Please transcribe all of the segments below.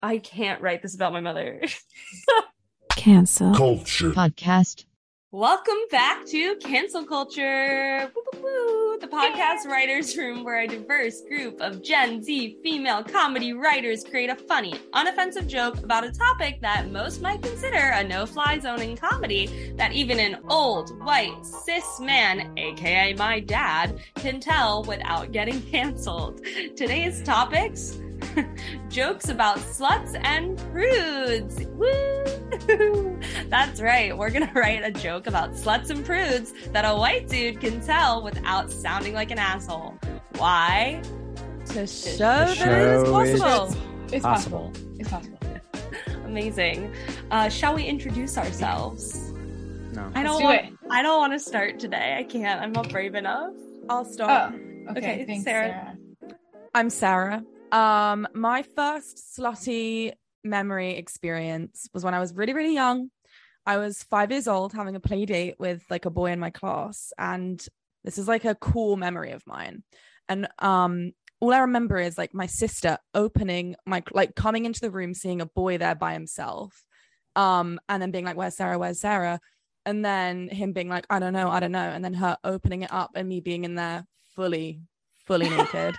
I can't write this about my mother. Cancel Culture podcast. Welcome back to Cancel Culture, woo, woo, woo, the podcast writers' room where a diverse group of Gen Z female comedy writers create a funny, unoffensive joke about a topic that most might consider a no-fly zone in comedy that even an old, white, cis man, aka my dad, can tell without getting canceled. Today's topics: jokes about sluts and prudes. Woo! That's right. We're going to write a joke about sluts and prudes that a white dude can tell without sounding like an asshole. Why? To show that it is possible. It's possible. It's possible. Amazing. Shall we introduce ourselves? No. I don't want to start today. I can't. I'm not brave enough. I'll start. Oh, okay. Thanks, Sarah. I'm Sarah. My first slutty memory experience was when I was really, really young. I was 5 years old having a play date with like a boy in my class, and this is like a cool memory of mine. And all I remember is like my sister opening my, like, coming into the room, seeing a boy there by himself, and then being like, where's Sarah? And then him being like, I don't know, and then her opening it up and me being in there fully naked.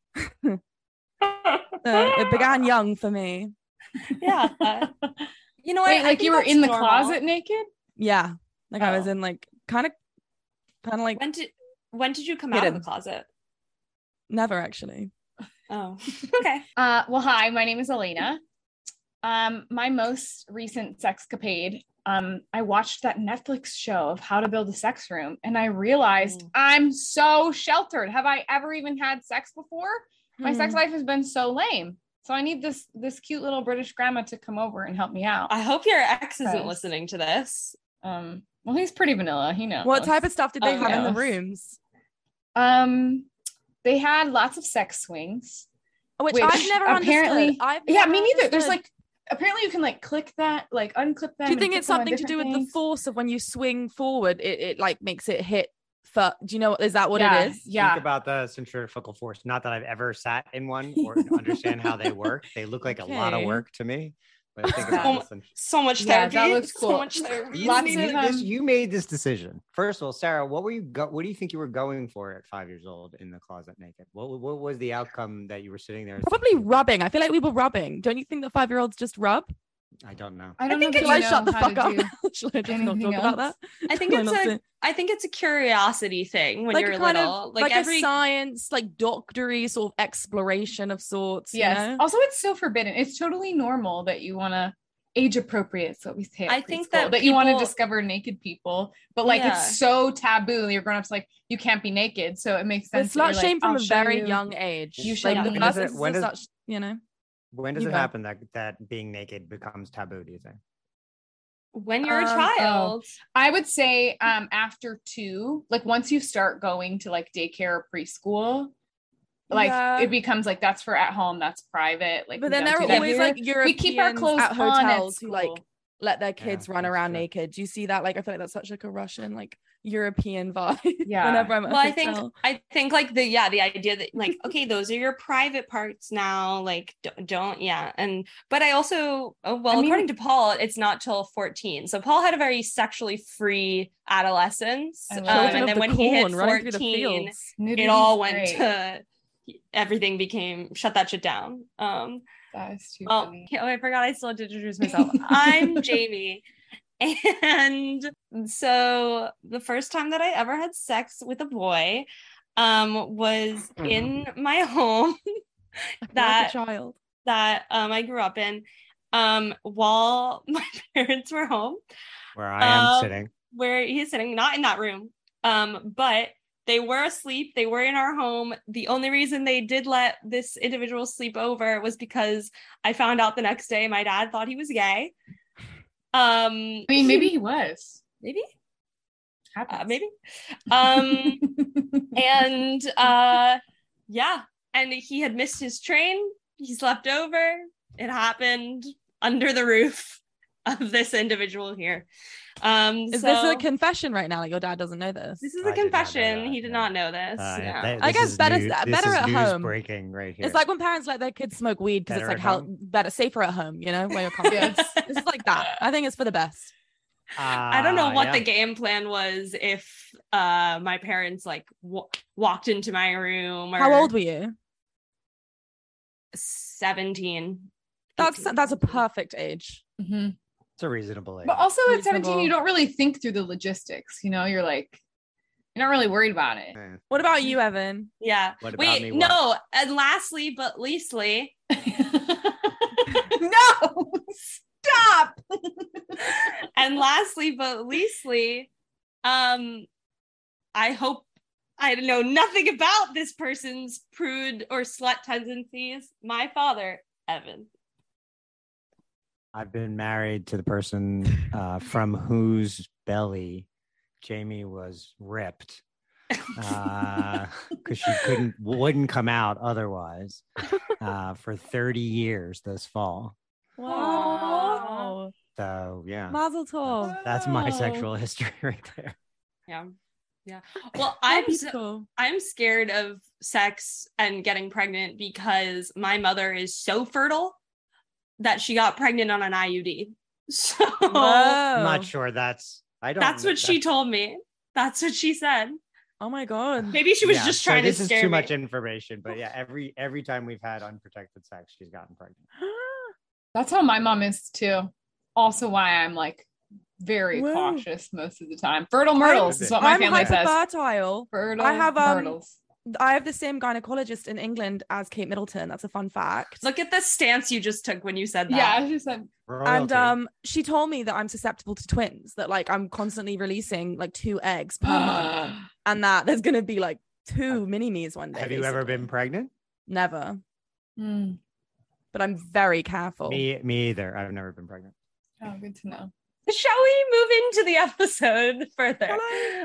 It began young for me. Yeah. You know what? Wait, like you were in the closet naked? Yeah. Like I was in like kind of like. When did you come out of the closet? Never, actually. Oh, okay. Well, hi, my name is Elena. My most recent sexcapade, I watched that Netflix show of How to Build a Sex Room, and I realized I'm so sheltered. Have I ever even had sex before? My sex life has been so lame. So I need this cute little British grandma to come over and help me out. I hope your ex isn't listening to this. Well, he's pretty vanilla. He knows. What type of stuff did they have in the rooms? They had lots of sex swings. Which I've never understood. Me neither. There's like, apparently you can like click that, like unclip them. Do you think it's something to do with the force of when you swing forward? It like makes it hit. Do you know, is that what it is? Yeah. Think about the centrifugal force. Not that I've ever sat in one or understand how they work. They look like a lot of work to me. But think about so much therapy. Yeah, that looks cool. So much therapy. You made this decision. First of all, Sarah, what do you think you were going for at 5 years old in the closet naked? What was the outcome that you were sitting there? Probably rubbing. I feel like we were rubbing. Don't you think that 5-year-olds just rub? I don't know. I think it's like, shut the fuck up. Should I just not talk about that? I think it's a curiosity thing when like you're little. Like every science, like doctory sort of exploration of sorts. Yes. You know? Also, it's so forbidden. It's totally normal that you want to age appropriate. So we say I think that you want to discover naked people, but like it's so taboo. Your grown-ups like you can't be naked, so it makes sense. It's slut shame from a very young age. You should. When does it happen that being naked becomes taboo, do you think? When you're a child. I would say after 2, like once you start going to like daycare or preschool, like it becomes like that's for at home, that's private. Like, but then there are always like Europeans we keep our clothes at hotels who like let their kids run around naked. Do you see that? Like I feel like that's such like a Russian like European vibe. Yeah. Whenever I'm at a hotel. I think like the idea that like, okay, those are your private parts now, like don't but I also according to Paul, it's not till 14. So Paul had a very sexually free adolescence, and then when he hit 14 it all went to everything became shut that shit down. That is too funny. I forgot I still had to introduce myself. I'm Jamie. And so the first time that I ever had sex with a boy was in my home that I grew up in while my parents were home. Where I am sitting. Where he's sitting, not in that room. But they were asleep. They were in our home. The only reason they did let this individual sleep over was because I found out the next day my dad thought he was gay. I mean, maybe he was. Maybe. Maybe. And he had missed his train. He slept over. It happened under the roof. of this individual here. Is this a confession right now? Like your dad doesn't know this? This is I a did not know confession. that, He did no. not know this. Yeah. I guess better at news home. Breaking right here. It's like when parents let their kids smoke weed because it's Better like at how home? better, safer at home, you know, where you're comfortable. Yes. This is like that. I think it's for the best. I don't know what yeah. the game plan was if my parents like walked into my room. Or How old were you? 17. That's 18. a perfect age. Mhm. It's a reasonable age. But also at 17, Reasonable. you don't really think through the logistics. You know, you're not really worried about it. Eh, What about you, Evan? Yeah. What about Wait, me? no. And lastly, but leastly, No, stop. and lastly, but leastly, I hope I know nothing about this person's prude or slut tendencies. My father, Evan. I've been married to the person from whose belly Jamie was ripped because she wouldn't come out otherwise for 30 years this fall. Wow. So yeah, Mazel tov. that's my Wow. sexual history right there. Yeah. Yeah. Well, That'd be cool. I'm scared of sex and getting pregnant because my mother is so fertile that she got pregnant on an IUD. So I'm Whoa. not sure that's that's what she told me. That's what she said. Oh my god. Maybe she was Yeah, just so trying to this is scare too me. much information, but yeah, every time we've had unprotected sex, she's gotten pregnant. That's how my mom is too. Also why I'm like very Whoa. cautious most of the time. Fertile myrtles is what my I'm family says. hyperfertile. Fertile I have, myrtles. I have the same gynecologist in England as Kate Middleton. That's a fun fact. Look at the stance you just took when you said that. Yeah, she said And Royalty. she told me that I'm susceptible to twins, that like I'm constantly releasing like 2 eggs per month, and that there's gonna be like 2 mini me's one day. Have you ever basically. been pregnant? Never, Mm. but I'm very careful. Me either. I've never been pregnant. Oh, good to know. Shall we move into the episode further?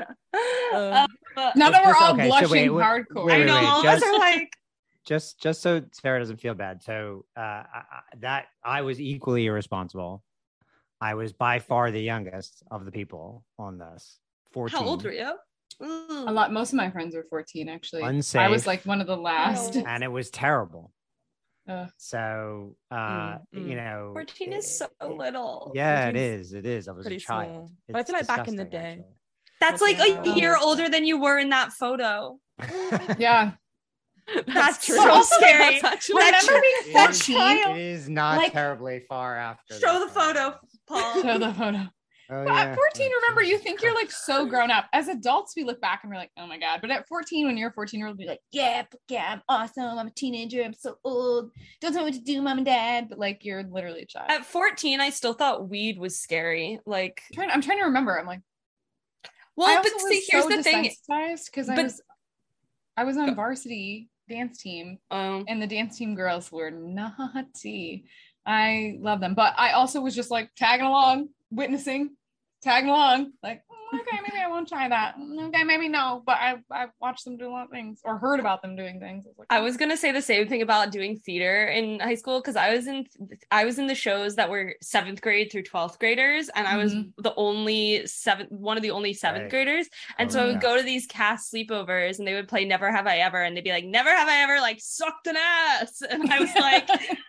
Now that we're all okay, so blushing wait, hardcore. I wait, know wait, all of us just- are like, Just so Sarah doesn't feel bad. So that I was equally irresponsible. I was by far the youngest of the people on this. 14. how old were you? Most of my friends were 14 actually. Unsafe. I was like one of the last. Oh. And it was terrible. Ugh. So you know, 14 is so little. Yeah, 14 it is is. It is. I was a pretty child. small. But I It's feel like back in the disgusting, day. That's like a Yeah. year older than you were in that photo. actually. Yeah. That's true. so Also, scary. That's actually That's Remember true. being It is- 14? It is not Like- terribly far after. Show that the photo, Paul. Show the photo. Oh, But yeah. at 14, Oh, remember, you Jesus think you're like Christ. so grown up. As adults, we look back and we're like, oh my God. But at 14, when you're a 14-year-old, be like, yeah, I'm awesome. I'm a teenager. I'm so old. Don't tell me what to do, mom and dad. But like, you're literally a child. At 14, I still thought weed was scary. Like, I'm trying to remember. I'm like, well, I but also see, was here's so the thing. desensitized because But- I was on varsity dance team, Um, and the dance team girls were naughty. I love them, but I also was just like tagging along, witnessing, tagging along, like okay, maybe I won't try that. Okay, maybe no, but I watched them do a lot of things or heard about them doing things. I was gonna say the same thing about doing theater in high school because I was in the shows that were 7th grade through 12th graders, and I was Mhm. one of the only 7th Right. graders, and Oh, so I would yeah. go to these cast sleepovers, and they would play Never Have I Ever, and they'd be like, Never have I ever like sucked an ass, and I was like,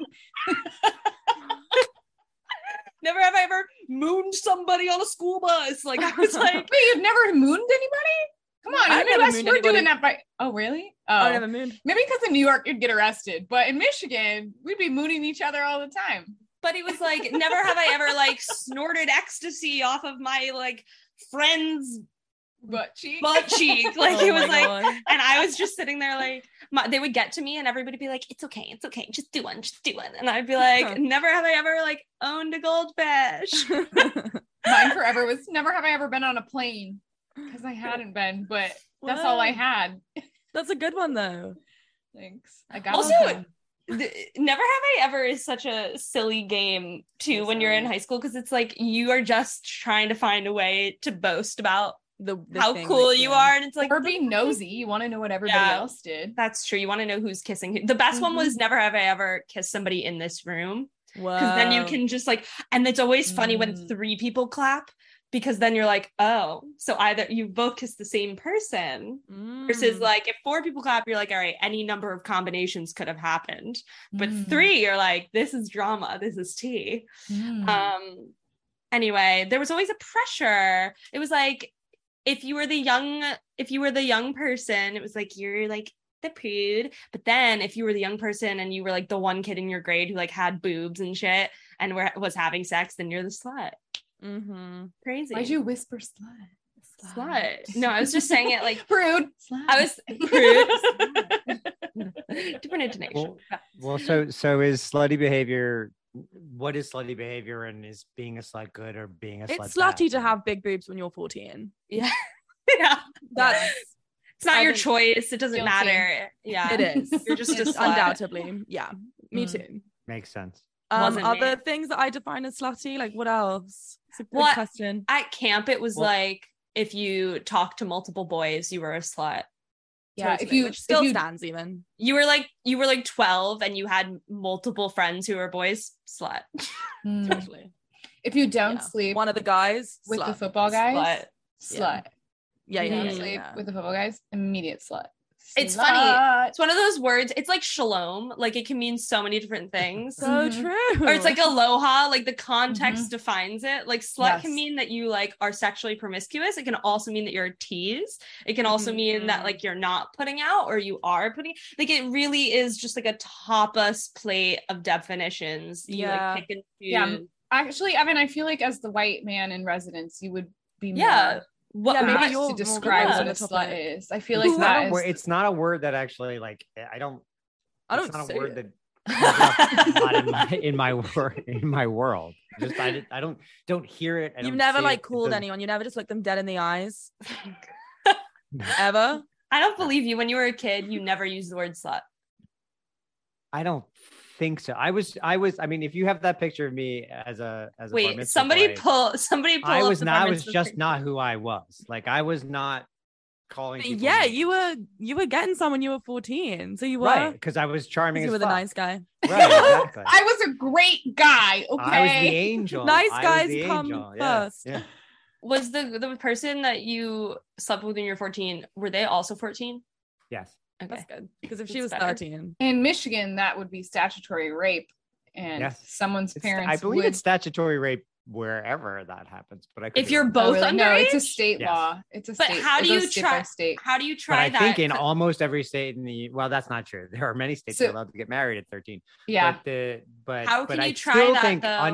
Never have I ever mooned somebody on a school bus. Like I was like, wait, you've never mooned anybody? Come on, I've in the never Midwest, mooned we're doing anybody. that by. Oh, really? I Oh, never mooned. maybe because in New York you'd get arrested, but in Michigan we'd be mooning each other all the time. but it was like, never have I ever like snorted ecstasy off of my like friend's Butt cheek. butt cheek. Like Oh it was my like, God. and I was just sitting there like, they would get to me and everybody would be like, it's okay, just do one, and I'd be like, never have I ever like owned a goldfish. Mine forever was never have I ever been on a plane because I hadn't been, but that's all I Wow. had. That's a good one though. Thanks. I got Also, one. Never have I ever is such a silly game too when you're in high school because it's like you are just trying to find a way to boast about The how thing cool that- you yeah. are, and it's like Or being nosy. You want to know what everybody Yeah. else did. that's true. You want to know who's kissing who. The best one was never have I ever kissed somebody in this room. Because then you Whoa. can just like, and it's always funny when 3 people clap, because then you're like, oh, so either you both kiss the same person versus like if 4 people clap, you're like, all right, any number of combinations could have happened. But 3, you're like, this is drama, this is tea. Anyway, there was always a pressure. It was like, if you were the young person, it was like, you're like the prude. But then if you were the young person and you were like the one kid in your grade who like had boobs and shit and was having sex, then you're the slut. Crazy. Why'd you whisper slut? Slut. No, I was just saying it like Prude. Slut. I was prude. Different intonation. Well, so is slutty behavior? What is slutty behavior, and is being a slut good or being a slut It's slutty bad? to have big boobs when you're 14. Yeah. Yeah. That's It's not I your think- choice. It doesn't Guilty. matter. Yeah. it is. You're just a It's slut. undoubtedly. Yeah. Me too. Makes sense. Wasn't me. Other things that I define as slutty, like what else? It's a good What? question. At camp, it was Well- like if you talked to multiple boys, you were a slut. Yeah, Totally, which still stands even. You were like 12 and you had multiple friends who were boys, slut. Totally. If you don't Yeah. sleep One of the guys with the slut. football guys, Slut. slut. Yeah, You yeah, don't yeah, sleep yeah. with the football guys, immediate slut. It's Slut. funny. It's one of those words. It's like shalom. Like it can mean so many different things. So Mhm. true. Or it's like aloha, like the context defines it. Like slut Yes. can mean that you like are sexually promiscuous. It can also mean that you're a tease. It can also mean that like you're not putting out or you are putting, like it really is just like a tapas plate of definitions. You Yeah. like pick and choose. Yeah. Actually, Evan, I feel like as the white man in residence, you would be Yeah. more What Yeah, maybe apt you're to more describe versed what on a the slut topic. is. I feel It's like not that a is word. It's not a word that actually like I don't. I It's don't not say a word it. that not in my world. Just I don't hear it. I You've don't never see like it. It called doesn't- anyone. You never just looked them dead in the eyes. Ever? I don't believe you. When you were a kid, you never used the word slut. I don't think so. I mean, if you have that picture of me as a bar Wait, mitzvah somebody boy, pull I up was the not. bar I was mitzvah just picture. not who I was. Like I was not calling. People Yeah, names. you were getting some when you were 14. So you were. right because I was charming You as were the fuck. nice guy. Right, exactly. I was a great guy. Okay. I was the angel. Nice I was guys the come angel. Yeah, first. yeah. Was the person that you slept with when you were 14, were they also 14? Yes. Okay. That's good. Because if she That's was better. 13. In Michigan, that would be statutory rape, and Yes. someone's parents. I believe would... it's statutory rape wherever that happens. But I could If be you're wrong. both really? No, it's a underage? state Yes. law. It's a But state. how it do goes you state try- by state? How do you But try I that? think in almost every state in the that's not true. There are many states that So- are allowed to get married at 13. Yeah. But How but can I you try still that, think though?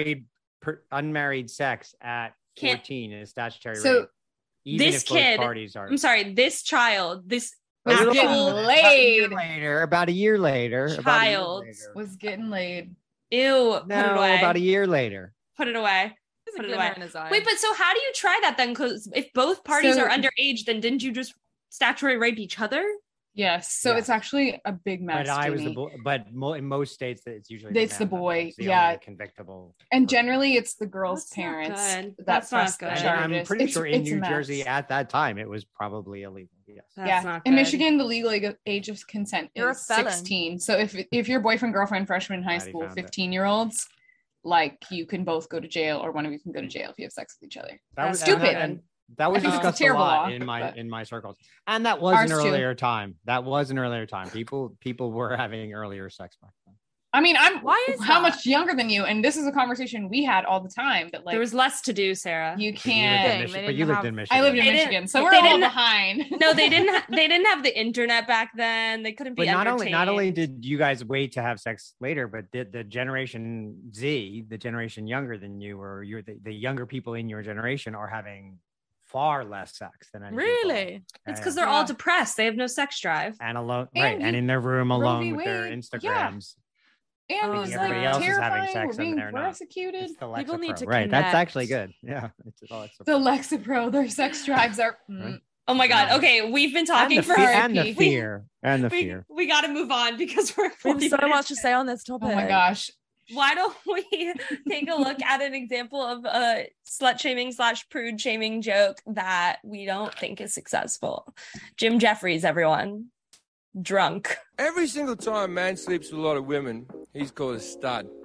unmarried sex at Can't- 14 is statutory So, rape. Even this if both kid- parties are I'm sorry, this child, this Was About a getting actual laid. About a year later. Child Was getting laid. ew, put it No, away. about a year later. Put it away. There's a Put it glimmer away. in his eye. Wait, but so how do you try that then? Because if both parties So- are underage, then didn't you just statutory rape each other? Yes. So Yes. it's actually a big mess. But I was the Jamie. boy. But in most states, it's usually It's the man that boy, is the yeah. only convictable. And generally, it's the girl's That's not parents good. that That's not press the good. And charges. I'm pretty It's- sure in it's a New mess. Jersey at that time it was probably illegal. Yes. That's yeah. not In good. Michigan, the legal age of consent You're a is felon. 16. So if your boyfriend, girlfriend, freshman in high Glad he school, found it. 15-year-olds, like you can both go to jail, or one of you can go to jail if you have sex with each other. That was Stupid. and that was I think it's a discussed a terrible lot law, in my but- in my circles, and that was Ours an too. earlier time. That was an earlier time. People were having earlier sex back then. I mean, I'm Why is how that? much younger than you, and this is a conversation we had all the time. That like there was less to do, Sarah. you But can't. They But didn't you lived have- in Michigan. I lived in They didn't- Michigan, so they we're a little didn't- behind. No, they didn't have the internet back then. They couldn't be But not only entertained. did you guys wait to have sex later, but did the generation Z, the generation younger than you, or the younger people in your generation are having far less sex than any people. Really? It's because they're all depressed. They have no sex drive. and alone, And right? And you- in their room Roe alone v. with their Wade, Instagrams. And Oh, it's everybody like else is having terrifying. sex We're and being they're not. persecuted. It's the People need Lexapro. to Right, that's connect. actually good. Yeah, it's the Lexapro. The Lexapro, their sex drives are. Right. Oh my god. Yeah. Okay, we've been and talking the, for and the RIP. fear and the fear. we got to move on because we're We 40 have so minutes much to say on this topic. Oh my gosh. Why don't we take a look at an example of a slut shaming / prude shaming joke that we don't think is successful? Jim Jeffries, everyone. Drunk. Every single time a man sleeps with a lot of women, he's called a stud.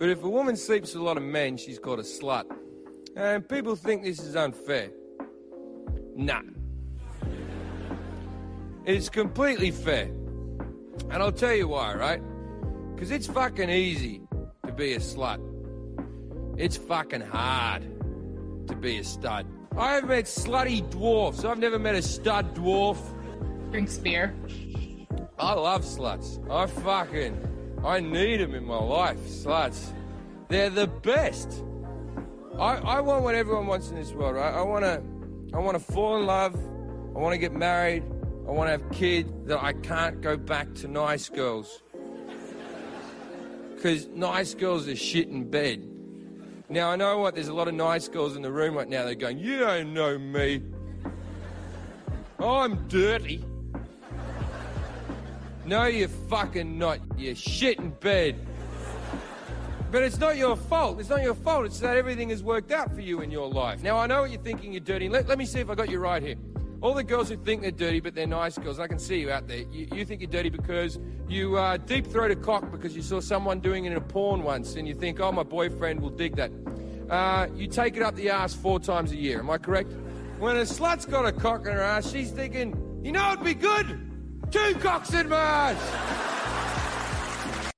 But if a woman sleeps with a lot of men, she's called a slut. And people think this is unfair. Nah. It's completely fair. And I'll tell you why, right? Because it's fucking easy to be a slut. It's fucking hard to be a stud. I've met slutty dwarfs. I've never met a stud dwarf. Drinks beer. I love sluts. I need them in my life, sluts. They're the best. I want what everyone wants in this world, right? I want to fall in love. I want to get married. I want to have kids. That I can't go back to nice girls. Because nice girls are shit in bed. Now, I know what, there's a lot of nice girls in the room right now. They're going, you don't know me. I'm dirty. No, you're fucking not. You're shit in bed. But it's not your fault. It's not your fault. It's that everything has worked out for you in your life. Now, I know what you're thinking. You're dirty. Let me see if I got you right here. All the girls who think they're dirty, but they're nice girls, I can see you out there. You think you're dirty because you deep-throat a cock because you saw someone doing it in a porn once, and you think, oh, my boyfriend will dig that. You take it up the ass 4 times a year. Am I correct? When a slut's got a cock in her ass, she's thinking, you know it'd be good? 2 cocks in my ass.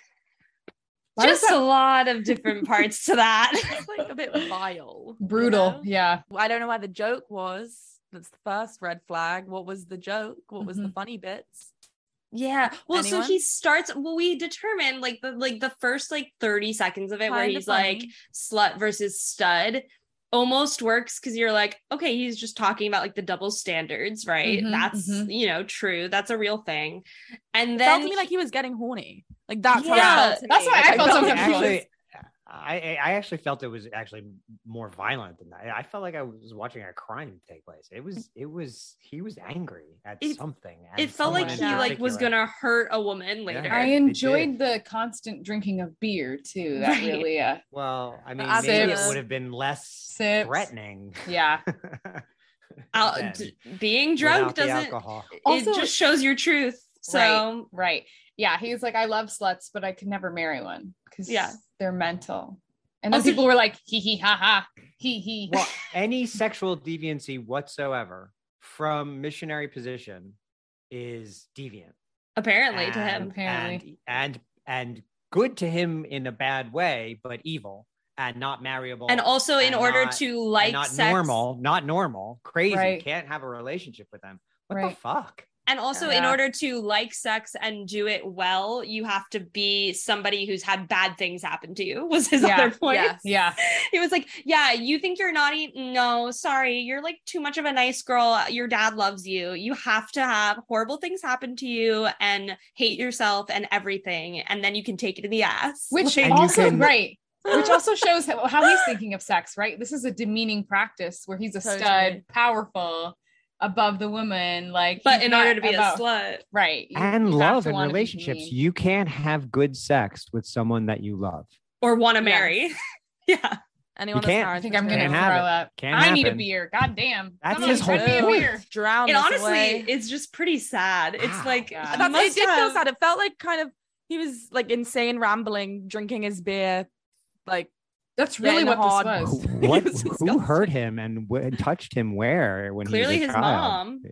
Just a lot of different parts to that. It's like a bit vile. Brutal. You know? Yeah. I don't know why the joke was. That's the first red flag. What was the joke? What was the funny bits? Yeah. Well, Anyone? so he starts, we determined the first 30 seconds of it where Kinda he's funny. like slut versus stud almost works because you're like, okay, he's just talking about the double standards, right? That's true. That's a real thing. And It then felt to me like he was getting horny. Like that's how it Yeah, felt to that's me. why I felt so like confused. he was- I actually felt it was actually more violent than that. I felt like I was watching a crime take place. He was angry at something. and it felt like someone he in was particular. gonna hurt a woman later. Yeah. I They enjoyed did. the constant drinking of beer too. That Right. really, Well, I mean, As maybe it it is. would have been less Sips. threatening. yeah. than Being drunk without the doesn't. alcohol. It Also- just shows your truth. So Right. Yeah. He's like, I love sluts, but I could never marry one because they're mental. And then Also- people were like, hee hee ha ha, hee hee. Well, any sexual deviancy whatsoever from missionary position is deviant. apparently to him. Apparently. and good to him in a bad way, but evil and not marryable. And also in and order not- to and like not sex, normal, crazy, Right. can't have a relationship with them. What Right. the fuck? and also in Yeah. order to like sex and do it well, you have to be somebody who's had bad things happen to you, was his Yeah. other point. Yes. Yeah. He was like, yeah, you think you're naughty? No, sorry. You're too much of a nice girl. Your dad loves you. You have to have horrible things happen to you and hate yourself and everything. And then you can take it in the ass. Which And you also, can- right. Which also shows how he's thinking of sex, right? This is a demeaning practice where he's a Totally. stud, powerful, above the woman. but he's in not order to be about- a slut. right. And you have love to and wanna be relationships. mean. You can't have good sex with someone that you love. Or want to Yes. marry. Yeah. Anyone You that's can't. I married think to I'm a gonna Can't throw have it. up. Can't I need a happen. beer. God damn. That's Someone his whole bring me a point. beer. drown It this honestly, away. it's just pretty sad. It's Wow. like, God. you That's, must it did feel have- sad. It felt like kind of he was like insane rambling, drinking his beer, like That's really Getting what hard. this was. What? It was Who disgusting. hurt him and touched him where when Clearly he was his a child? mom.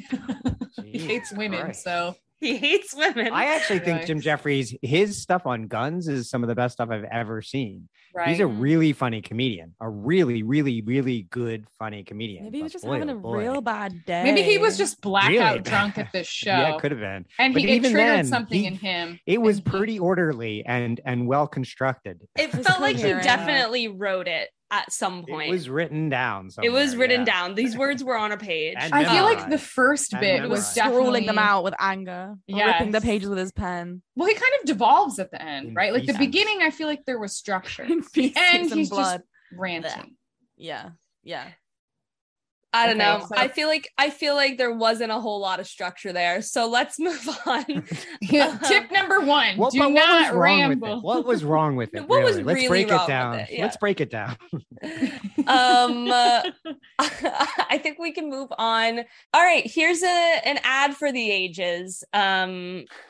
He hates women, Christ. so He hates women. I actually think Right. Jim Jeffries, his stuff on guns is some of the best stuff I've ever seen. right. He's a really funny comedian, a really, really, really good funny comedian. maybe he was But just boy, having oh a boy. real bad day. Maybe he was just blackout Really drunk bad. at this show. Yeah, it could have been. And But it even triggered then, something in him. It was And he- pretty orderly and well constructed. It It's felt like he coherent. definitely wrote it at some It point. was written down. It was somewhere, written yeah. down. These words were on a page. And I feel like memorized. the first And bit memorized. was scrolling definitely them out with anger, ripping the Yes. pages with his pen. Well, he kind of devolves at the end, In right? Like the feces. beginning, I feel like there was structure. Feces And and he's blood. just ranting. Yeah, yeah. I don't Okay, know. so- I feel like there wasn't a whole lot of structure there. So let's move on. Tip number one: What, do but what was not wrong with ramble. it? What was wrong with it? What was really? Let's really break wrong it with down. it? Yeah. Let's break it down. I think we can move on. All right, here's an ad for the ages. And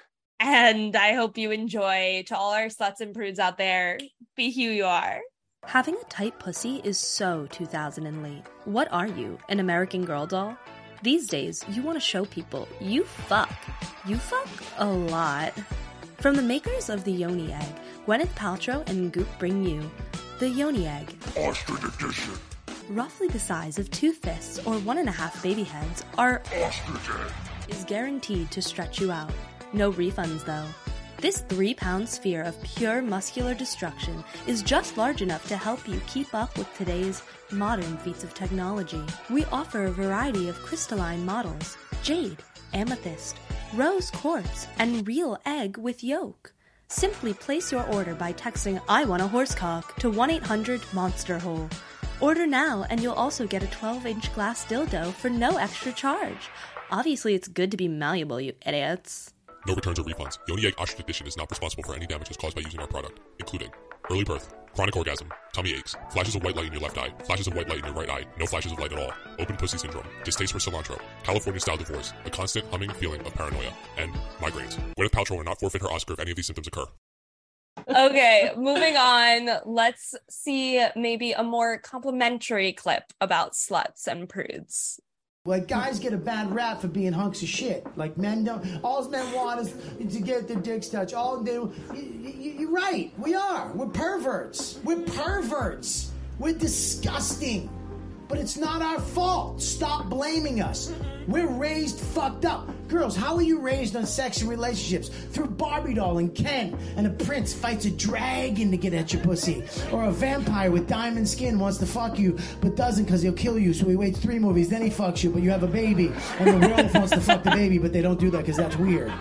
And I hope you enjoy. To all our sluts and prudes out there, be who you are. Having a tight pussy is so 2000 and late. What are you, an American Girl doll? These days, you want to show people you fuck. You fuck a lot. From the makers of the Yoni Egg, Gwyneth Paltrow and Goop bring you the Yoni Egg. Ostrich edition. Roughly the size of 2 fists or 1.5 baby heads, our Ostrich egg is guaranteed to stretch you out. No refunds though. This 3-pound sphere of pure muscular destruction is just large enough to help you keep up with today's modern feats of technology. We offer a variety of crystalline models: jade, amethyst, rose quartz, and real egg with yolk. Simply place your order by texting "I want a horsecock" to 1-800-MONSTER-HOLE. Order now and you'll also get a 12-inch glass dildo for no extra charge. Obviously it's good to be malleable, you idiots. No returns or refunds. Yoni Egg Ostrich Edition is not responsible for any damages caused by using our product, including early birth, chronic orgasm, tummy aches, flashes of white light in your left eye, flashes of white light in your right eye, no flashes of light at all, open pussy syndrome, distaste for cilantro, California-style divorce, a constant humming feeling of paranoia, and migraines. Gwyneth Paltrow will not forfeit her Oscar if any of these symptoms occur. Okay, moving on. Let's see maybe a more complimentary clip about sluts and prudes. Like, guys get a bad rap for being hunks of shit. Like, men don't. All men want is to get their dicks touched. All they. You're right. We are. We're perverts. We're perverts. We're disgusting. But it's not our fault. Stop blaming us. We're raised fucked up. Girls, how are you raised on sex and relationships? Through Barbie doll and Ken, and a prince fights a dragon to get at your pussy. Or a vampire with diamond skin wants to fuck you, but doesn't because he'll kill you, so he waits 3 movies, then he fucks you, but you have a baby. And the werewolf wants to fuck the baby, but they don't do that because that's weird.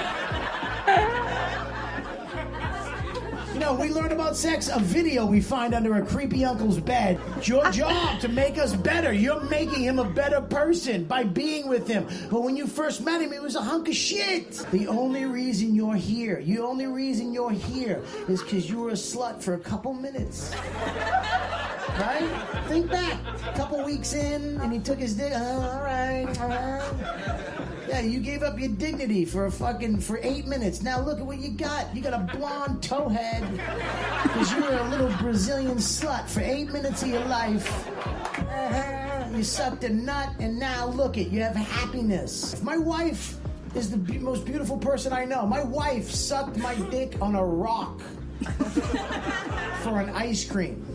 You know, we learn about sex, a video we find under a creepy uncle's bed. It's your job to make us better. You're making him a better person by being with him. But when you first met him, he was a hunk of shit. The only reason you're here is because you were a slut for a couple minutes. Right? Think back. A couple weeks in, and he took his dick. All right. Yeah, you gave up your dignity for 8 minutes. Now look at what you got. You got a blonde towhead because you were a little Brazilian slut for 8 minutes of your life. You sucked a nut, and now look it. You have happiness. My wife is the most beautiful person I know. My wife sucked my dick on a rock for an ice cream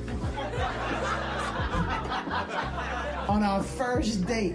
on our first date.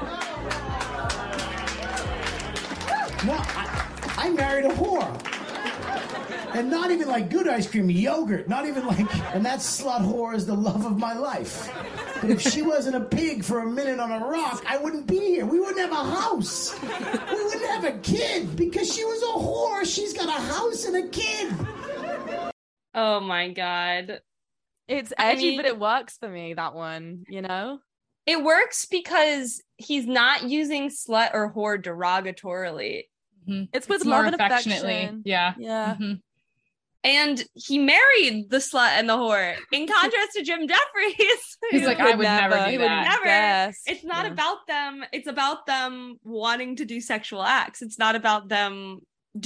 No, I married a whore. And not even like good ice cream, yogurt. Not even like, and that slut whore is the love of my life. But if she wasn't a pig for a minute on a rock, I wouldn't be here. We wouldn't have a house. We wouldn't have a kid because she was a whore. She's got a house and a kid. Oh my God. It's edgy, but it works for me, that one, you know? It works because he's not using slut or whore derogatorily. Mm-hmm. It's with it's love more and affectionately. affection. Yeah. Mm-hmm. And he married the slut and the whore. In contrast to Jim Jeffries. He's like, I would never do that. Never. Yes. It's not about them. It's about them wanting to do sexual acts. It's not about them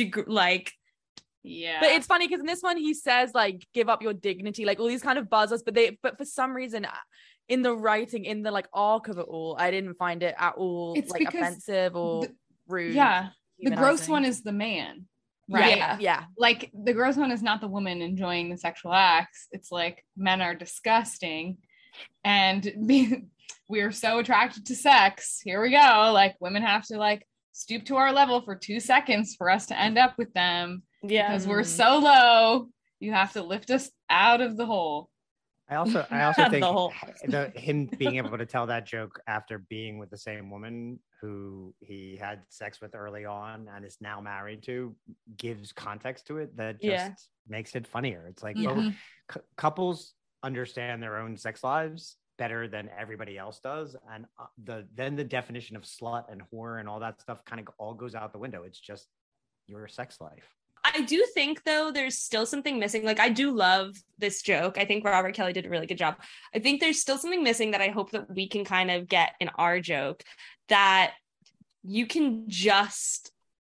yeah. But it's funny because in this one he says like give up your dignity, like all these kind of buzzwords, but for some reason in the writing, in the like arc of it all, I didn't find it at all It's like because offensive or rude. Yeah. The gross humanizing. one is the man. Right. Yeah. Like the gross one is not the woman enjoying the sexual acts. It's like men are disgusting and we're so attracted to sex. Here we go. Like women have to like stoop to our level for 2 seconds for us to end up with them. Yeah. Because we're so low. You have to lift us out of the hole. I also think whole- him being able to tell that joke after being with the same woman who he had sex with early on and is now married to gives context to it that just makes it funnier. It's like couples understand their own sex lives better than everybody else does, and then the definition of slut and whore and all that stuff kind of all goes out the window. It's just your sex life. I do think, though, there's still something missing. Like, I do love this joke. I think Robert Kelly did a really good job. I think there's still something missing that I hope that we can kind of get in our joke, that you can just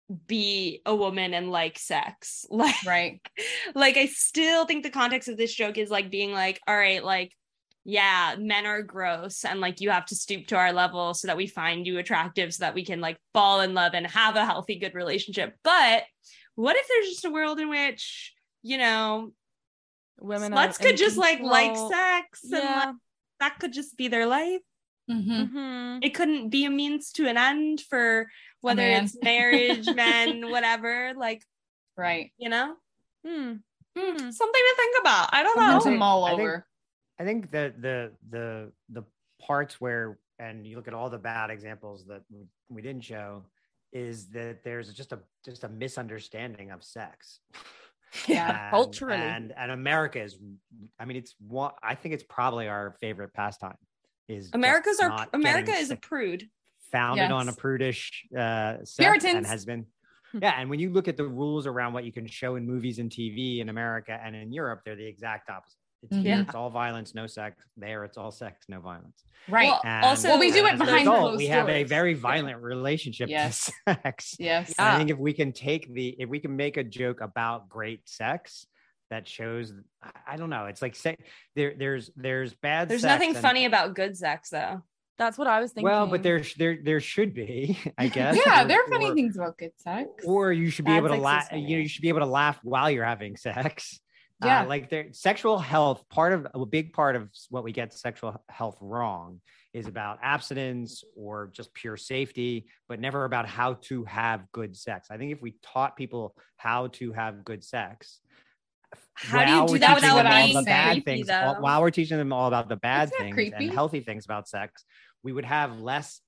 be a woman and like sex. Like, Right. Like, I still think the context of this joke is like being like, all right, like, yeah, men are gross and like you have to stoop to our level so that we find you attractive so that we can like fall in love and have a healthy, good relationship. But what if there's just a world in which, you know, Women sluts are could in just like control. sex and Yeah. like, that could just be their life. Mhm. It couldn't be a means to an end for whether man. it's marriage, men, whatever, like, Right. you know, Hmm. something to think about. I don't Something know. to mull I think- over. I think that the parts where, and you look at all the bad examples that we didn't show, is that there's just a misunderstanding of sex. Yeah. Culturally. and America is, I mean, it's what I think it's probably our favorite pastime is America getting is a prude. founded Yes. on a prudish sect Puritans. and has been. Yeah, and when you look at the rules around what you can show in movies and TV in America and in Europe, they're the exact opposite. It's here, Yeah. it's all violence, no sex. There, it's all sex, no violence. Right. Well, And also, Well, we do it as a behind result, closed we have a doors. very violent relationship Yes. to sex. Yes. And I think if we can make a joke about great sex that shows, I don't know, it's like there's bad. There's sex nothing and- funny about good sex, though. That's what I was thinking. Well, but there should be, I guess. Yeah, or- there are funny or- things about good sex. Or you should be Bad able to sex is laugh. funny. You should be able to laugh while you're having sex. Yeah. Like sexual health. A big part of what we get sexual health wrong is about abstinence or just pure safety, but never about how to have good sex. I think if we taught people how to have good sex, How do you while do we're that teaching without them all being the bad creepy, things, though? while we're teaching them all about the bad That's not things creepy. and healthy things about sex, we would have less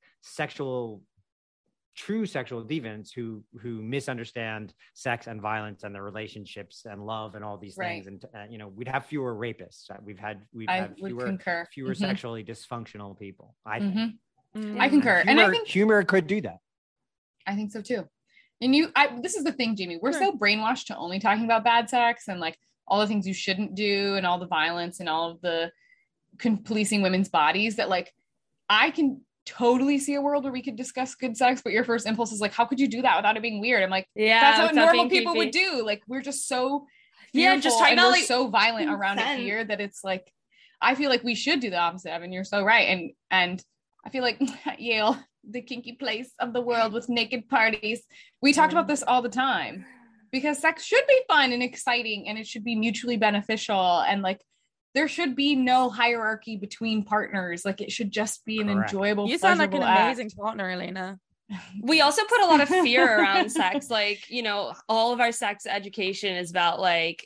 true sexual deviants who misunderstand sex and violence and the relationships and love and all these Right. things. And we'd have fewer rapists. We've had I would concur. fewer Mhm. sexually dysfunctional people. I think. Mhm. Mm. I concur. And I think humor could do that. I think so too. And this is the thing, Jamie. We're Sure. so brainwashed to only talking about bad sex and like all the things you shouldn't do and all the violence and all of the policing women's bodies that like I can totally see a world where we could discuss good sex, but your first impulse is like, how could you do that without it being weird? I'm like, Yeah, that's what without normal being people would creepy. do. Like we're just so Yeah, fearful just talking and about, we're like, so violent around it consent. here that it's like I feel like we should do the opposite, Evan. You're so right. And I feel like Yale, the kinky place of the world with naked parties. We talked about this all the time because sex should be fun and exciting and it should be mutually beneficial. And like, there should be no hierarchy between partners. Like it should just be an Correct. enjoyable, You sound like an pleasurable act. amazing partner, Elena. We also put a lot of fear around sex. Like, all of our sex education is about like,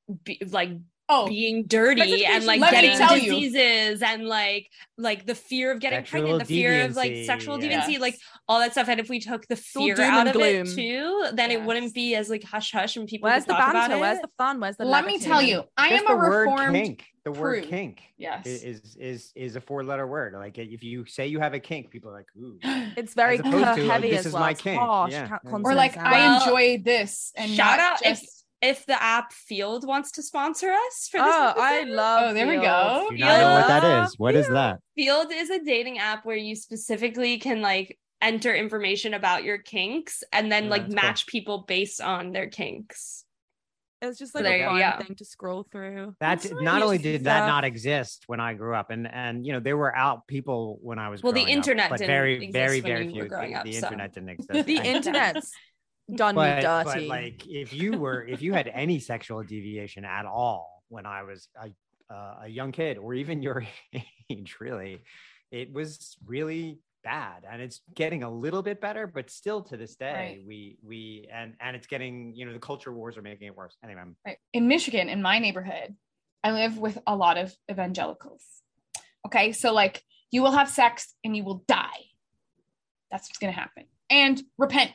being dirty and like Let me getting tell you. diseases and like the fear of getting Sexual pregnant, the fear of like deviancy, sexual yeah. deviancy, like all that stuff. And if we took the all fear doom out and of it gloom. too, then it Yes. wouldn't be as like hush hush and people Where's could the talk banter? about Where's it. the fun? Where's the Let me levity? tell you, I Just am a the word reformed kink. The word prude. kink Yes. is a 4-letter word. Like if you say you have a kink, people are like, ooh. It's very As opposed to, like, heavy this as is well. my It's kink. harsh, Yeah. consonants Or like, sound. I Well, enjoy this and shout not out just if the app Field wants to sponsor us for this Oh, I episode. love. Oh, there we Field. go. Do not know what that Yeah. is. What is that? Field is a dating app where you specifically can like enter information about your kinks and then Yeah, like that's match people based on their kinks. It's just So like there a you fun go. thing to scroll through. That It's not only nice did that stuff. not exist when I grew up, and there were out people when I was Well, the growing up, internet but didn't very exist very when very you were few. growing up, The so. internet didn't exist. The And- internet's done me but dirty. like if you had any sexual deviation at all when I was a young kid or even your age, really, it was really bad, and it's getting a little bit better, but still to this day, Right. we and it's getting, the culture wars are making it worse. Anyway, right. In Michigan, in my neighborhood, I live with a lot of evangelicals. Okay, so like you will have sex and you will die. That's what's gonna happen. And repent.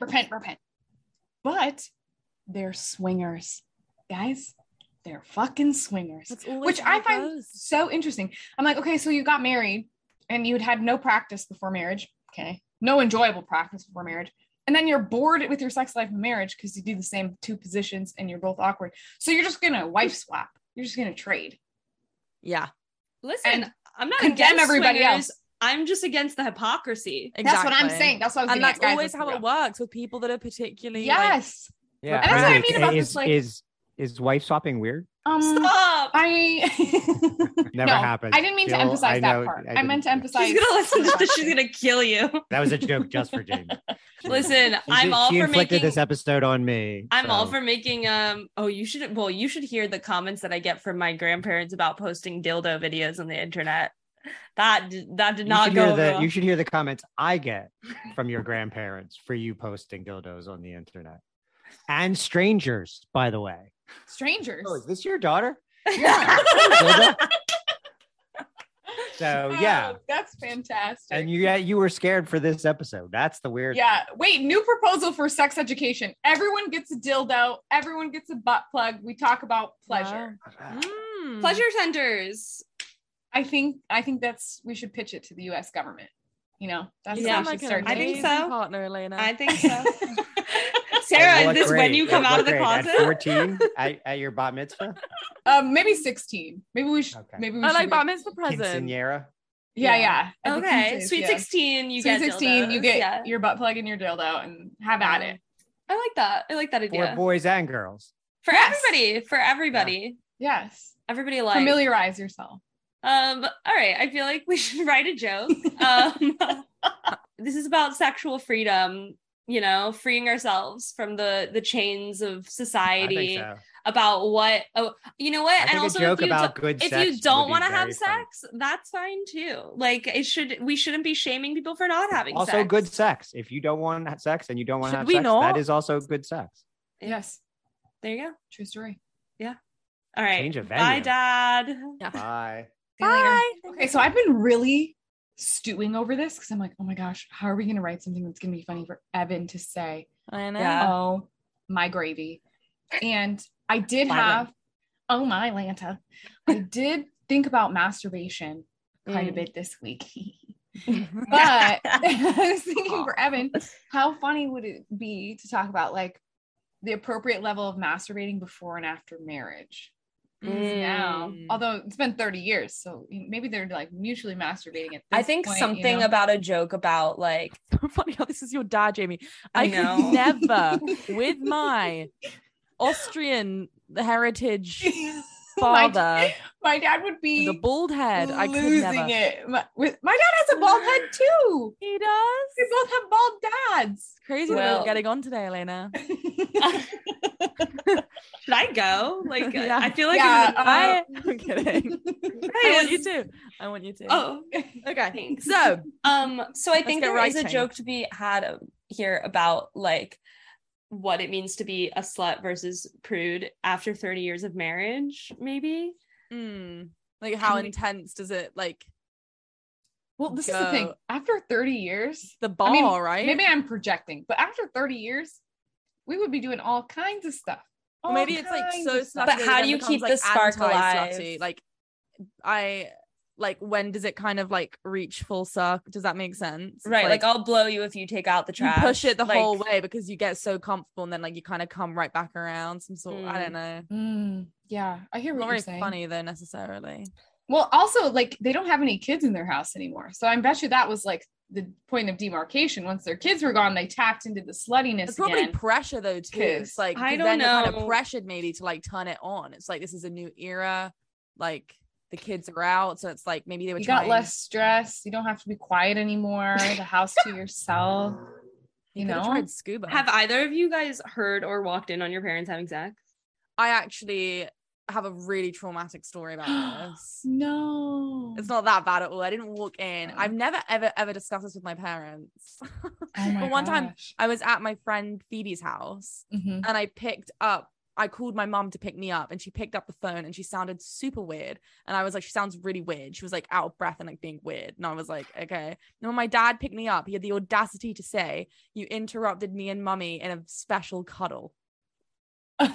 But they're swingers, guys. They're fucking swingers, That's always which how I it find goes. so interesting. I'm like, okay, so you got married and you had no practice before marriage. Okay, no enjoyable practice before marriage. And then you're bored with your sex life in marriage because you do the same 2 positions and you're both awkward. So you're just gonna wife swap. You're just gonna trade. Yeah. Listen, And I'm not condemn against everybody swingers. else. I'm just against the hypocrisy. Exactly. That's what I'm saying. That's what I was And getting that's at, guys. always Let's how be it real. works with people that are particularly Yes. Yeah. And that's what I Monique, mean about this, like- is wife swapping weird? Stop. Never no, happened. I didn't mean to Jill, emphasize I that know- part. I I meant to didn't- emphasize. She's gonna listen to this. She's gonna kill you. That was a joke just for Jamie. Listen, She I'm did- all she for inflicted making this episode on me. I'm all so- for making you should hear the comments that I get from my grandparents about posting dildo videos on the internet. That did not go well. You should hear the comments I get from your grandparents for you posting dildos on the internet. And strangers, by the way. Strangers. Oh, is this your daughter? Yeah. So yeah. Oh, that's fantastic. And you were scared for this episode. That's the weird. Yeah. Wait, new proposal for sex education. Everyone gets a dildo. Everyone gets a butt plug. We talk about pleasure. Pleasure centers. I think we should pitch it to the US government. You know, that's Yeah, what we should start I think doing. so. Partner, Elena. I think so. Sarah, is this when you come out of the closet? At 14 at your bat mitzvah? Maybe 16. Maybe we should. Okay. Maybe we I should. like bat mitzvah present. Quinceañera? Yeah. At the Okay. quinces, Sweet yeah. 16, you Sweet get 16, you dildos. get Yeah. your butt plug and your dildo and have at it. I like that. I like that idea. For boys and girls. For Yes. everybody. For everybody. Yes. Everybody alike. Familiarize yourself. All right. I feel like we should write a joke. This is about sexual freedom, you know, freeing ourselves from the chains of society. I think so. About what you know what, I and think also a joke if you about do, good if sex you don't would be want to very have sex, that's fine too. Like we shouldn't be shaming people for not having Also sex. good sex. If you don't want sex and you don't want to Should have we sex, not? that is also good sex. Yes. There you go. True story. All right. Change of Bye, venue. Dad. Bye. See you later. Okay, so I've been really stewing over this because I'm like, oh my gosh, how are we going to write something that's going to be funny for Evan to say? I know. Yeah. Oh, my gravy. And I did Lyman. have, oh my Lanta. I did think about masturbation quite a bit this week. But I was thinking for Evan, how funny would it be to talk about like the appropriate level of masturbating before and after marriage? Now, although it's been 30 years, so maybe they're like mutually masturbating at this I think point, something you know? about a joke about like So funny how this is your dad, Jamie. I I know. could never, with my Austrian heritage father, my dad would be the bald head, I could losing never. it. My dad has a bald head too. He does. We both have bald dads. Crazy that Well- we're getting on today, Elena. should I go? Like Yeah. I feel like Yeah, I'm kidding. I want you to. I want you to. Oh, okay. thanks. So So I think get there is a writing. joke to be had here about like what it means to be a slut versus prude after 30 years of marriage, maybe. like how Can we- intense does it like Well, this is the thing. Go. After 30 years, the bar, I mean, right? maybe I'm projecting, but after 30 years, we would be doing all kinds of stuff. Or maybe it's like kinds so of stuff. slutty. But that how it do you then keep becomes, the spark anti-slutty. alive? Like I like when does it kind of like reach full circle? Does that make sense? It's Right. Like I'll blow you if you take out the you trash. push it the Like, whole way because you get so comfortable and then like you kind of come right back around. Some sort I don't know. Yeah, I hear Not what very you're saying. funny though necessarily. Well, also, like, they don't have any kids in their house anymore. So I bet you that was like the point of demarcation. Once their kids were gone, they tapped into the sluttiness It's probably again. pressure though too. It's 'Cause like I 'cause don't then you're kind know. of pressured maybe to like turn it on. It's like this is a new era. Like the kids are out, so it's like maybe they were You trying. got less stress. You don't have to be quiet anymore. The house to yourself. You could've know? tried scuba. Have either of you guys heard or walked in on your parents having sex? I actually have a really traumatic story about this. No. It's not that bad at all. I didn't walk in. Oh. I've never ever discussed this with my parents. Oh my But one time gosh. I was at my friend Phoebe's house Mhm. and I called my mom to pick me up and she picked up the phone and she sounded super weird. And I was like, she sounds really weird. She was like out of breath and like being weird. And I was like, okay. And when my dad picked me up, he had the audacity to say, "You interrupted me and mummy in a special cuddle." Wait,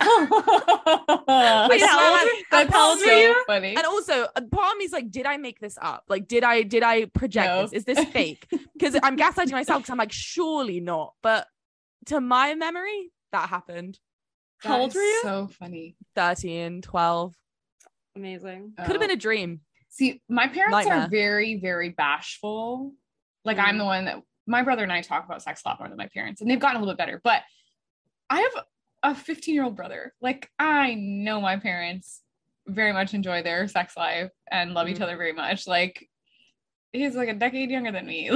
how old were- That's how old were so you? funny. And also, part of me is like, did I make this up? Like, did I project No. this? Is this fake? Because I'm gaslighting myself because I'm like, surely not. But to my memory, that happened. How old That were is you? So funny. 13, 12. Amazing. Could have been a dream. See, my parents Nightmare. are very, very bashful. Like I'm the one that my brother and I talk about sex a lot more than my parents, and they've gotten a little bit better. But I have a 15-year-old brother. Like I know my parents very much enjoy their sex life and love each other very much. Like he's like a decade younger than me.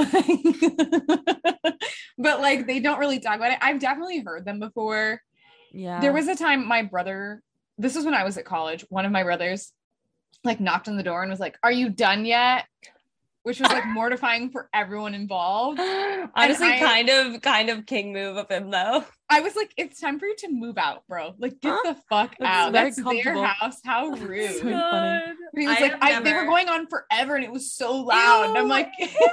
But like they don't really talk about it. I've definitely heard them before. Yeah. There was a time my brother, this was when I was at college, one of my brothers like knocked on the door and was like, "Are you done yet?" Which was like mortifying for everyone involved. Honestly, kind of king move of him though. I was like, "It's time for you to move out, bro. Like, get the fuck out. very That's their comfortable. house. How rude." So funny. And he was I like, have they were never- going on forever and it was so loud. And I'm like,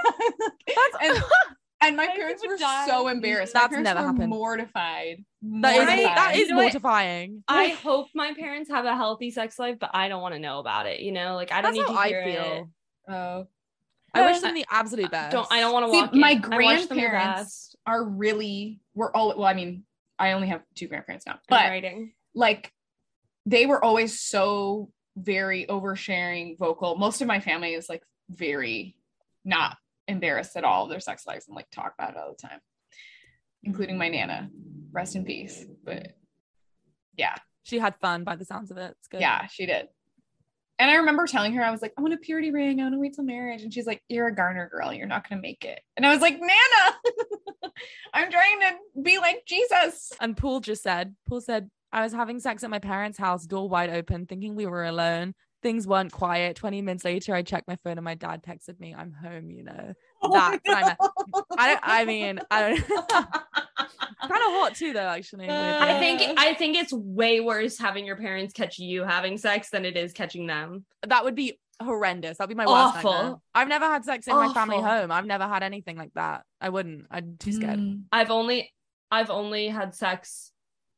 and my parents were so embarrassed. My That's parents never were happened. mortified. That is You know what? mortifying. I hope my parents have a healthy sex life, but I don't want to know about it. You know, like I don't That's need how to hear I feel. it. Oh. I wish them the absolute best. I don't want to See, walk. my in. I wish them the grandparents best. are really, I mean, I only have 2 grandparents now, I'm but writing. like they were always so very oversharing, vocal. Most of my family is like very not embarrassed at all of their sex lives and like talk about it all the time, including my Nana. Rest in peace. But yeah, She had fun by the sounds of it. It's good. yeah, she did. And I remember telling her, I was like, I want a purity ring. I want to wait till marriage. And she's like, "You're a Garner girl. You're not going to make it." And I was like, "Nana, I'm trying to be like Jesus." And Paul said, I was having sex at my parents' house, door wide open, thinking we were alone. Things weren't quiet. 20 minutes later, I checked my phone and my dad texted me, "I'm home, you know." That's what I meant. I don't kind of hot too, though, actually. I think it's way worse having your parents catch you having sex than it is catching them. That would be horrendous. That'd be my worst Awful. nightmare. I've never had sex in my family Awful. home. I've never had anything like that. I wouldn't. I'm too scared. I've only had sex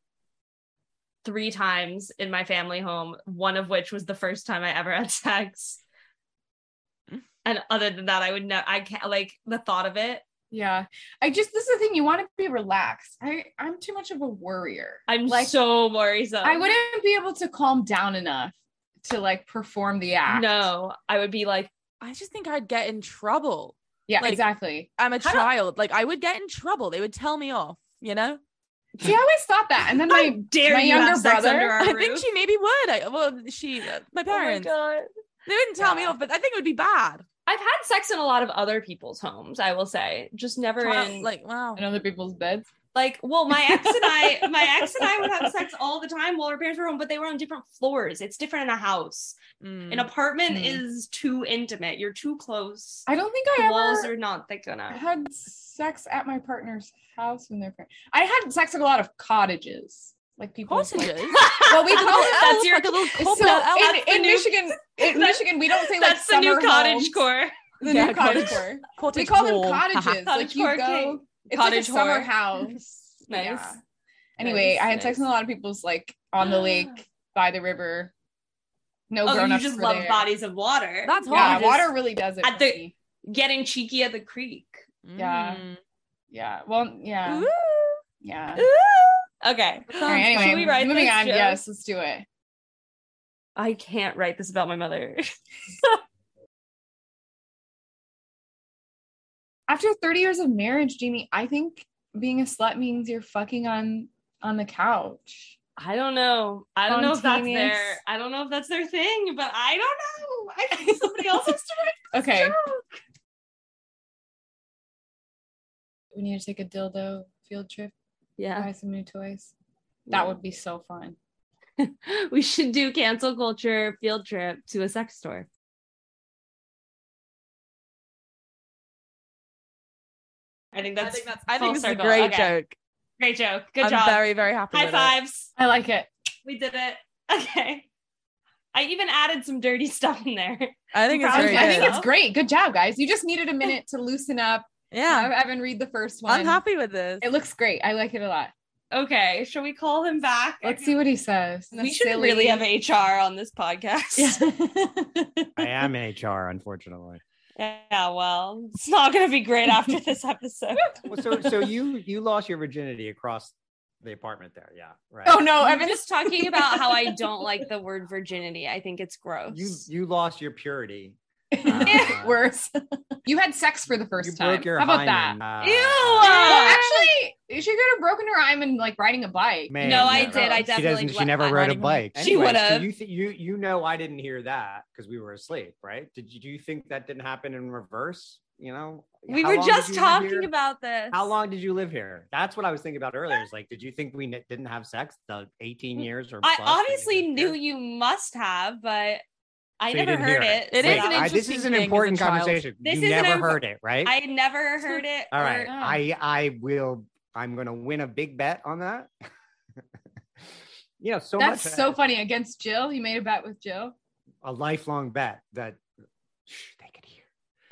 3 times in my family home, one of which was the first time I ever had sex. And other than that, I can't, like, the thought of it. Yeah. This is the thing. You want to be relaxed. I'm too much of a worrier. I'm like, so worrisome. I wouldn't be able to calm down enough to like perform the act. No, I would be like, I just think I'd get in trouble. Yeah, Like, exactly. I'm a child. Like, I would get in trouble. They would tell me off, you know? See, I always thought that. And then my dare my you younger have sex brother, under our I roof? think she maybe would. My parents. God. They wouldn't tell me Yeah. off, but I think it would be bad. I've had sex in a lot of other people's homes, I will say. Just never in Like, wow. in other people's beds. like, well, my ex and I would have sex all the time while our parents were home, but they were on different floors. It's different in a house. An apartment is too intimate. You're too close. I don't think The I walls ever are not thick enough. had sex at my partner's house when they're parents. I had sex at a lot of cottages. Like people Cottages? Well, we call it That's your like a little so couple of in Michigan, Michigan, we don't say like That's the new summer cottage homes. core. The Yeah, new cottage cottage. core. We cottage call them wall. cottages. like you Cottage core, go, okay. it's Cottage like a summer whore. house. Nice. Yeah. Anyway, Nice, I had sex in a nice. lot of people's like on the lake, by the river. No Oh, you grown-ups just were love there. bodies of water. That's Yeah, hot. water really does it At for the- me. Getting cheeky at the creek. Yeah. Mm. Yeah. Well, yeah. Ooh. Yeah. Okay. All right, anyway, Should we write moving this on. joke? Yes, let's do it. I can't write this about my mother. After 30 years of marriage, Jamie, I think being a slut means you're fucking on the couch. I don't know. I don't know if that's Spontaneous. their. I don't know if that's their thing, but I don't know. I think somebody else has to write this Okay. joke. We need to take a dildo field trip, Yeah, buy some new toys. That would be so fun. we should do cancel culture field trip to a sex store. I think I that's. think full this is a circle. great Okay. joke. Great joke. Good I'm job. very, very happy High with it. fives. I like it. We did it. Okay. I even added some dirty stuff in there. I think it's Proud of very I good. think it's great. Good job, guys. You just needed a minute to loosen up. Yeah, Have Evan read the first one. I'm happy with this. It looks great. I like it a lot. Okay, shall we call him back? Let's see what he says. We should really have HR on this podcast. I am HR, unfortunately. Yeah, well, it's not going to be great after this episode. Well, so you lost your virginity across the apartment there. Yeah. Right. Oh no, I'm Evan. just talking about how I don't like the word virginity. I think it's gross. You lost your purity. Worse. You had sex for the first time. Broke your How about hymen. that? Ew. Well, actually, she could have broken her hymen like riding a bike. Man, No, I did. I definitely. She never rode a bike. She Anyway, would have. So you know I didn't hear that because we were asleep, right? Do you think that didn't happen in reverse? You know, We How were long did just you live here? talking about this. How long did you live here? That's what I was thinking about earlier. Is like, did you think we didn't have sex the 18 years or? I plus that you obviously lived knew here? you must have, but I So you never didn't heard hear it. It so is that an was- This interesting is an thing as a important child. conversation. This You is an never impo- heard it, right? I never heard it. All right. Oh. I will. I'm going to win a big bet on that. So That's much. so funny. Against Jill, you made a bet with Jill. A lifelong bet that they could hear.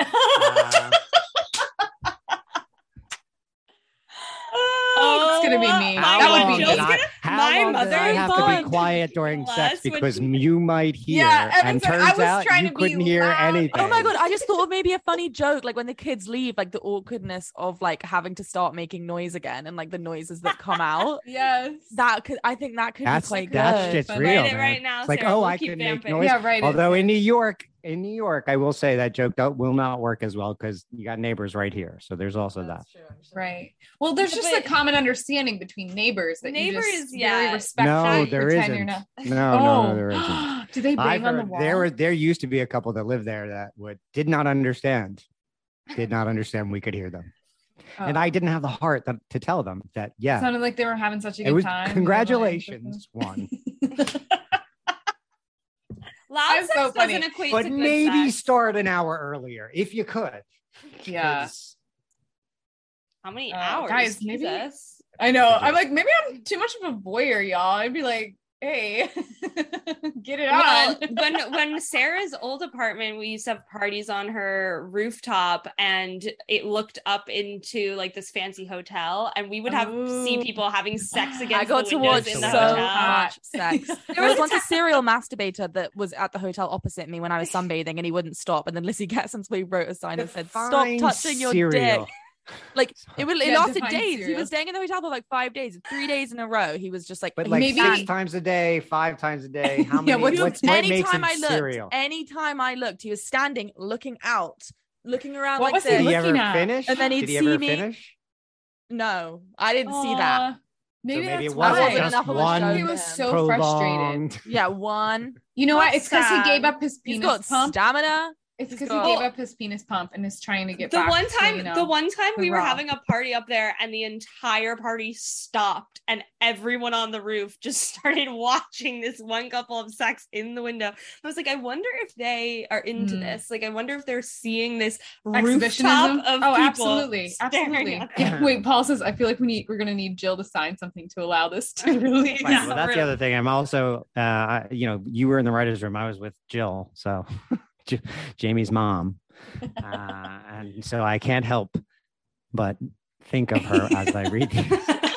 Oh, it's gonna be me. my That would God. be Jill's me. gonna- How my long did mother I have to bond be quiet during less sex when because she- you might hear, Yeah, Evan and said, I turns was out trying you to be couldn't hear loud. anything. Oh my god, I just thought of maybe a funny joke, like when the kids leave, like the awkwardness of like having to start making noise again and like the noises that come out. Yes. I think that could That's be quite that good. shit's Write real, it man. right now, It's like, Sarah. oh, We'll I keep can make vamping. noise. Yeah, right. Although in New York, I will say that joke will not work as well because you got neighbors right here. So there's also that. Right. Well, there's just a But- common understanding between neighbors that Neighbors, you just yeah. very respectful. No, there pretend you're isn't. not. No, there isn't. Do they bang I've on the heard wall? there used to be a couple that lived there that did not understand we could hear them. Oh. And I didn't have the heart to tell them that, yeah, Sounded like they were having such a good it was time. congratulations, one. Loud That's sex so funny. doesn't equate But to good maybe sex. start an hour earlier if you could. Yeah. 'Cause How many Uh, hours? guys, maybe- Jesus. I know. I'm like, maybe I'm too much of a voyeur, y'all. I'd be like, hey, get it Well, on. when Sarah's old apartment, we used to have parties on her rooftop, and it looked up into like this fancy hotel, and we would see Ooh. people having sex against I got the to windows watch in so the hotel. much sex. There was once a serial masturbator that was at the hotel opposite me when I was sunbathing, and he wouldn't stop. And then Lizzie Gatsby wrote a sign and said, "Stop define touching your cereal. dick." Like it Yeah, lasted define days. He cereal. was staying in the hotel for like 5 days, 3 days in a row. He was just like, But like Maybe- 6 times a day, 5 times a day. How Yeah, many? what's- what makes anytime it I looked, cereal? anytime I looked, he was standing, looking out, looking around What like was he this. Did he looking ever at? finish? And then he'd Did he ever see me- finish? No, I didn't see that. Aw, Maybe, So maybe that's it wasn't why. just just enough of a one show He for was him. so frustrated. prolonged. Yeah, one. You know what? That's It's because he sad. gave up his He's penis got pump. stamina. It's because got- he gave up his penis pump and is trying to get The back one to, time, you know, the one time we the were raw. having a party up there, and the entire party stopped, and everyone on the roof just started watching this one couple of sex in the window. I was like, I wonder if they are into this. Like, I wonder if they're seeing this Exhibitionism. rooftop of Oh, people absolutely, staring absolutely. at Yeah, wait, Paul says, I feel like we're gonna need Jill to sign something to allow this to really. Right, Yeah, well, that's really. the other thing. I'm also, you were in the writer's room. I was with Jill, so Jamie's mom. And so I can't help but think of her as I read these,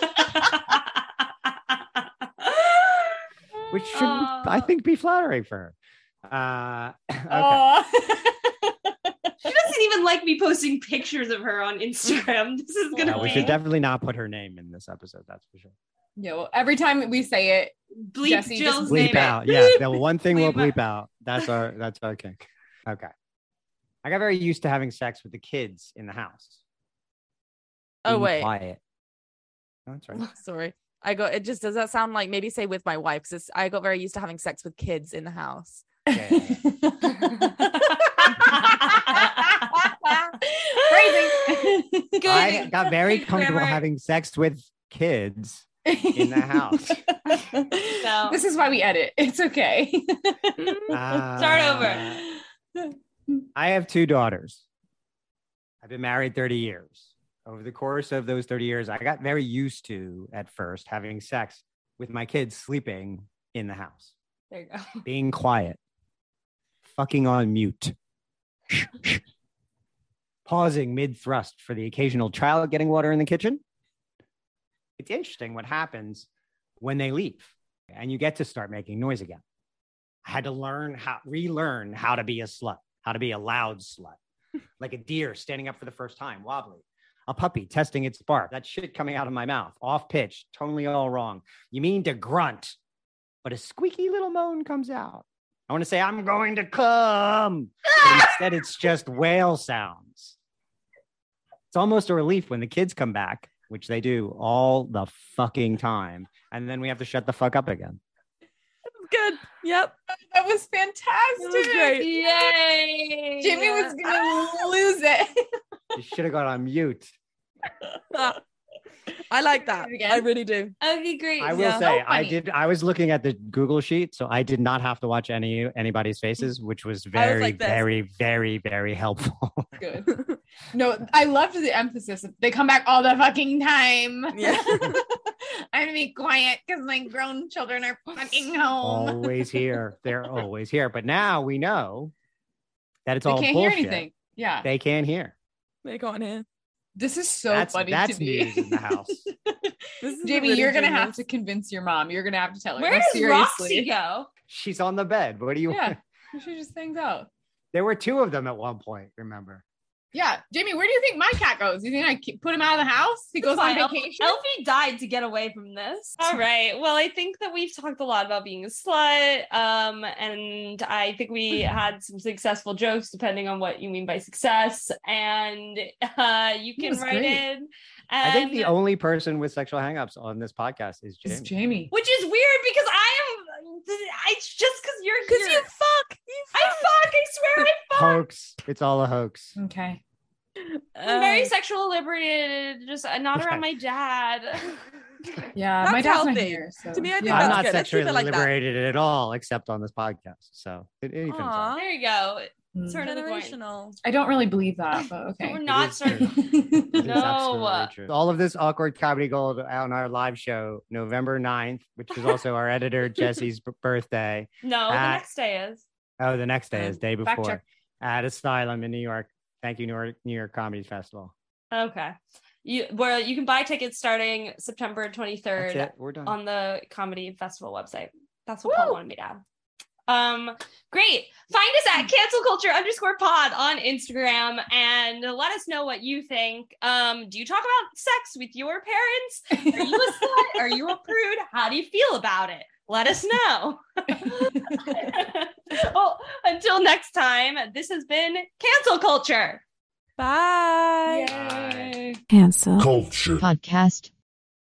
which should, I think, be flattering for her. Okay. Aw. She doesn't even like me posting pictures of her on Instagram. This is gonna Yeah, we be should definitely not put her name in this episode. That's for sure. Yeah, well, every time we say it, bleep Jesse, just Jill's bleep name Bleep out. out. Yeah, the one thing we'll Bleep bleep out. That's our kink. Okay. I got very used to having sex with the kids in the house. Oh, Being wait. quiet. Oh, that's right. Sorry. Does that sound like maybe say with my wife? Because I got very used to having sex with kids in the house. Yeah. Phrasing. I got very comfortable Grammar. having sex with kids in the house. No. This is why we edit. It's okay. Start over. I have 2 daughters. I've been married 30 years. Over the course of those 30 years, I got very used to, at first, having sex with my kids sleeping in the house, There you go. being quiet, fucking on mute, pausing mid-thrust for the occasional child getting water in the kitchen. It's interesting what happens when they leave and you get to start making noise again. I had to relearn how to be a slut, how to be a loud slut, like a deer standing up for the first time, wobbly. A puppy testing its bark. That shit coming out of my mouth. Off pitch. Totally all wrong. You mean to grunt, but a squeaky little moan comes out. I want to say, I'm going to come. But instead, it's just whale sounds. It's almost a relief when the kids come back, which they do all the fucking time. And then we have to shut the fuck up again. Good. Yep. That was fantastic. That was great. Yay! Jimmy was gonna lose it. You should have gone on mute. I like that. Again? I really do. That'd be great. I will Yeah. say, So funny. I was looking at the Google sheet, so I did not have to watch anybody's faces, which was I was very, like this. very, very, very helpful. Good. No, I loved the emphasis. They come back all the fucking time. Yeah. I'm gonna be quiet because my grown children are fucking home. Always here. They're always here. But now we know that it's They all can't bullshit. hear anything. Yeah. They can't hear. They can't hear. This is so That's funny that's to me. news in the house. This is Jamie, really you're gonna have genius. to convince your mom. You're gonna have to tell her. Where No, does seriously. Roxy go? She's on the bed. What do you Yeah, want? she just hangs out. There were two of them at one point, remember? Yeah, Jamie, where do you think my cat goes? You think I put him out of the house? He goes on Fine. vacation. Elfie died to get away from this. All right. Well, I think that we've talked a lot about being a slut. And I think we had some successful jokes, depending on what you mean by success. And you can was write great. in. I think and- the only person with sexual hangups on this podcast is It's Jamie. Jamie. which is weird because it's just because you're here. Because you fuck. I fuck. I swear I fuck. Hoax. It's all a hoax. Okay. I'm very sexual liberated, just not around my dad. Yeah, That's my dad's not healthy. here. So. To me, I think yeah. I'm that's not good. Let's keep sexually it like that. liberated at all, except on this podcast. So it evens Aw. out. There you go. Mm. Sort of the point. Generational. I don't really believe that, but okay. We're not is certain. It is No. absolutely true. All of this awkward comedy gold on our live show, November 9th, which is also our editor Jesse's birthday. No, the next day is. Oh, the next day is day Fact before check. at Asylum in New York. Thank you, New York Comedy Festival. Okay. You can buy tickets starting September That's 23rd it. We're done. on the Comedy Festival website. That's what Paul wanted me to add. Great. Find us at cancel_culture_pod on Instagram and let us know what you think. Do you talk about sex with your parents? Are you a slut? Are you a prude? How do you feel about it? Let us know. Well, until next time, this has been Cancel Culture. Bye. Yay. Cancel. Culture. Podcast.